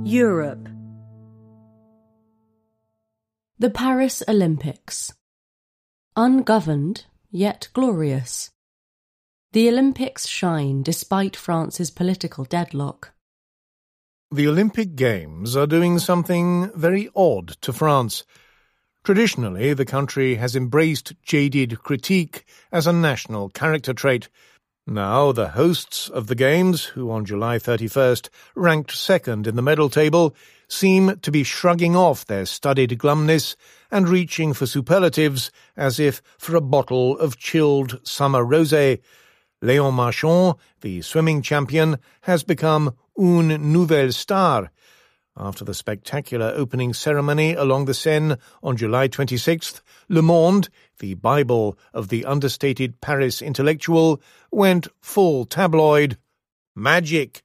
Europe. The Paris Olympics. Ungoverned, yet glorious. The Olympics shine despite France's political deadlock. The Olympic Games are doing something very odd to France. Traditionally, the country has embraced jaded critique as a national character trait. Now, the hosts of the Games, who on July 31st ranked second in the medal table, seem to be shrugging off their studied glumness and reaching for superlatives as if for a bottle of chilled summer rosé. Léon Marchand, the swimming champion, has become une nouvelle star. After the spectacular opening ceremony along the Seine on July 26th, Le Monde, the Bible of the understated Paris intellectual, went full tabloid. Magic!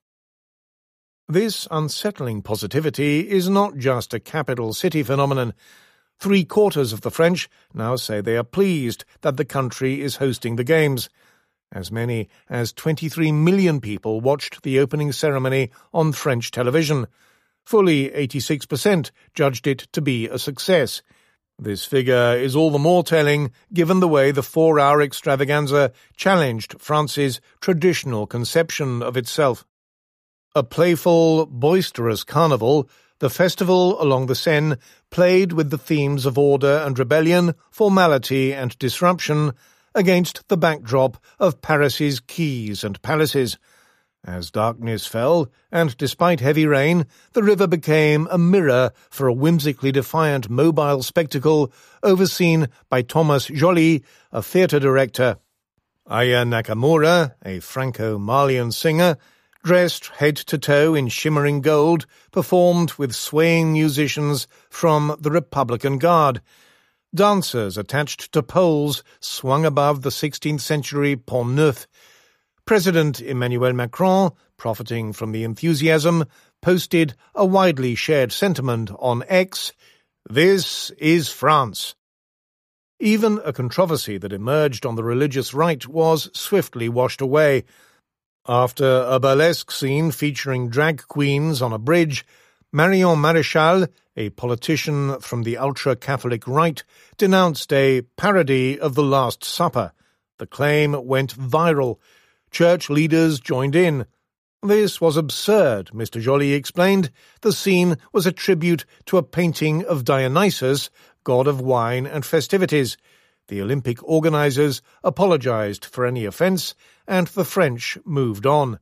This unsettling positivity is not just a capital city phenomenon. 3/4 of the French now say they are pleased that the country is hosting the Games. As many as 23 million people watched the opening ceremony on French television. Fully 86% judged it to be a success. This figure is all the more telling given the way the 4-hour extravaganza challenged France's traditional conception of itself. A playful, boisterous carnival, the festival along the Seine played with the themes of order and rebellion, formality and disruption, against the backdrop of Paris's quays and palaces. As darkness fell, and despite heavy rain, the river became a mirror for a whimsically defiant mobile spectacle overseen by Thomas Joly, a theatre director. Aya Nakamura, a Franco-Malian singer, dressed head to toe in shimmering gold, performed with swaying musicians from the Republican Guard. Dancers attached to poles swung above the 16th century Pont Neuf. President Emmanuel Macron, profiting from the enthusiasm, posted a widely shared sentiment on X: "This is France." Even a controversy that emerged on the religious right was swiftly washed away. After a burlesque scene featuring drag queens on a bridge, Marion Maréchal, a politician from the ultra-Catholic right, denounced a parody of the Last Supper. The claim went viral. Church leaders joined in. This was absurd, Mr. Joly explained. The scene was a tribute to a painting of Dionysus, god of wine and festivities. The Olympic organisers apologised for any offence, and the French moved on.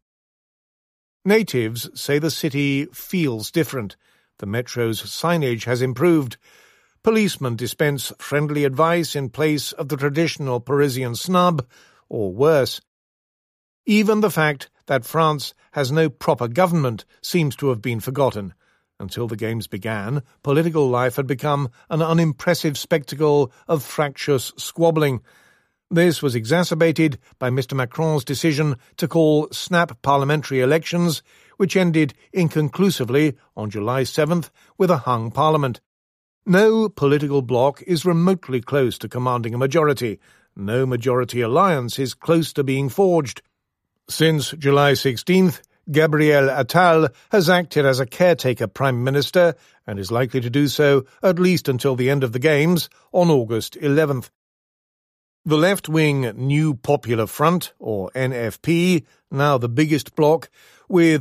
Natives say the city feels different. The metro's signage has improved. Policemen dispense friendly advice in place of the traditional Parisian snub, or worse. Even the fact that France has no proper government seems to have been forgotten. Until the Games began, political life had become an unimpressive spectacle of fractious squabbling. This was exacerbated by Mr. Macron's decision to call snap parliamentary elections, which ended inconclusively on July 7th with a hung parliament. No political bloc is remotely close to commanding a majority. No majority alliance is close to being forged. Since July 16th, Gabriel Attal has acted as a caretaker prime minister and is likely to do so at least until the end of the Games on August 11th. The left-wing New Popular Front, or NFP, now the biggest bloc, with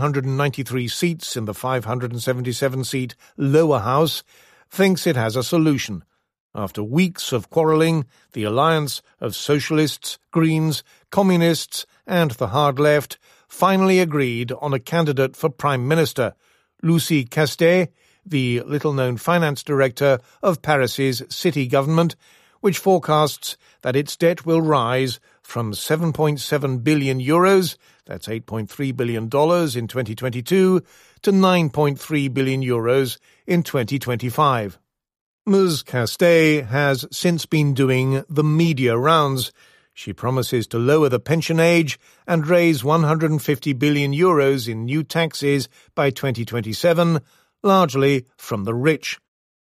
193 seats in the 577-seat lower house, thinks it has a solution. After weeks of quarrelling, the alliance of socialists, Greens, communists and the hard left finally agreed on a candidate for Prime Minister, Lucie Castet, the little-known finance director of Paris's city government, which forecasts that its debt will rise from 7.7 billion euros, that's $8.3 billion in 2022, to 9.3 billion euros in 2025. Ms. Castet has since been doing the media rounds. She promises to lower the pension age and raise 150 billion euros in new taxes by 2027, largely from the rich.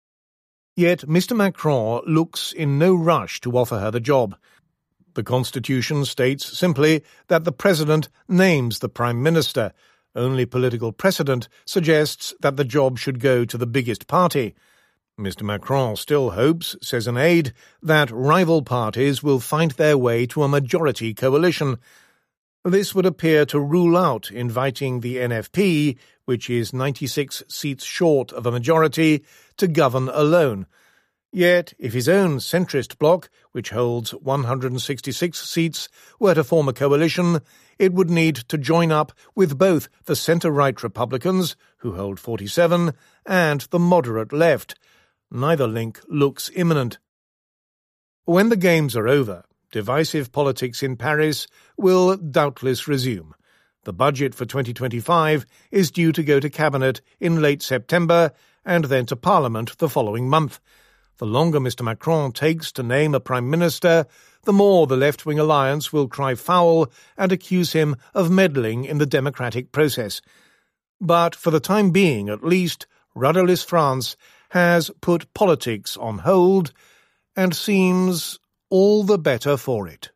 Yet Mr. Macron looks in no rush to offer her the job. The Constitution states simply that the President names the Prime Minister. Only political precedent suggests that the job should go to the biggest party. Mr. Macron still hopes, says an aide, that rival parties will find their way to a majority coalition. This would appear to rule out inviting the NFP, which is 96 seats short of a majority, to govern alone. Yet, if his own centrist bloc, which holds 166 seats, were to form a coalition, it would need to join up with both the centre-right Republicans, who hold 47, and the moderate left. Neither link looks imminent. When the games are over, divisive politics in Paris will doubtless resume. The budget for 2025 is due to go to Cabinet in late September and then to Parliament the following month. The longer Mr. Macron takes to name a Prime Minister, the more the left-wing alliance will cry foul and accuse him of meddling in the democratic process. But for the time being, at least, rudderless France has put politics on hold and seems all the better for it.